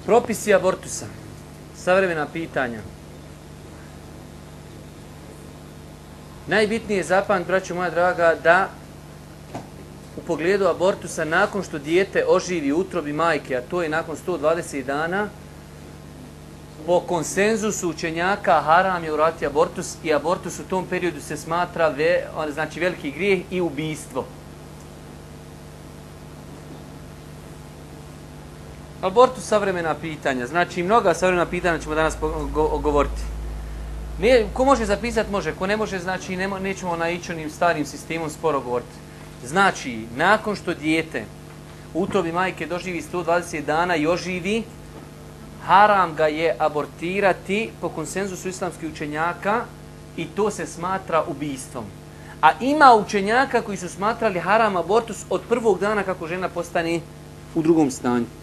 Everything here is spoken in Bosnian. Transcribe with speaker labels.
Speaker 1: Propisi abortusa. Savremena pitanja. Najbitnije je zapamtiti, braćo moja draga, da u pogledu abortusa nakon što dijete oživi u utrobi majke, a to je nakon 120 dana, po konsenzusu učenjaka haram je uraditi abortus i abortus u tom periodu se smatra znači veliki grijeh i ubijstvo. Abortus savremena pitanja. Znači mnoga savremena pitanja ćemo danas govoriti. Ko može zapisati, može. Ko ne može, znači nećemo naići onim starim sistemom sporo govoriti. Znači, nakon što dijete u utrobi majke doživi 120 dana i oživi, haram ga je abortirati po konsenzusu islamskih učenjaka i to se smatra ubijstvom. A ima učenjaka koji su smatrali haram abortus od prvog dana kako žena postane u drugom stanju.